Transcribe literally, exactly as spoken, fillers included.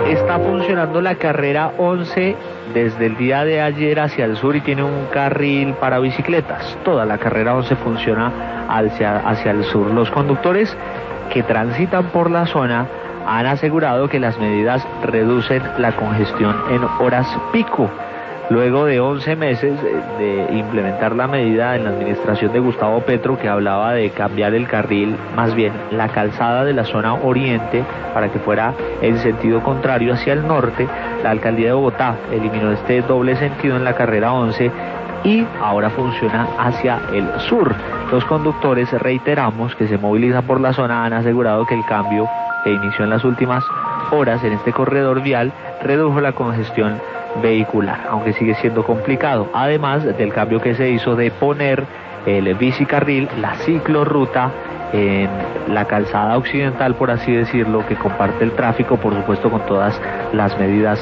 está funcionando la carrera once desde el día de ayer hacia el sur y tiene un carril para bicicletas. Toda la carrera once funciona hacia, hacia el sur. Los conductores que transitan por la zona han asegurado que las medidas reducen la congestión en horas pico. Luego de once meses de implementar la medida en la administración de Gustavo Petro, que hablaba de cambiar el carril, más bien la calzada de la zona oriente, para que fuera en sentido contrario hacia el norte, la alcaldía de Bogotá eliminó este doble sentido en la carrera once y ahora funciona hacia el sur. Los conductores, reiteramos, que se movilizan por la zona han asegurado que el cambio que inició en las últimas horas en este corredor vial redujo la congestión vehicular, aunque sigue siendo complicado, además del cambio que se hizo de poner el bicicarril, la ciclorruta en la calzada occidental, por así decirlo, que comparte el tráfico, por supuesto con todas las medidas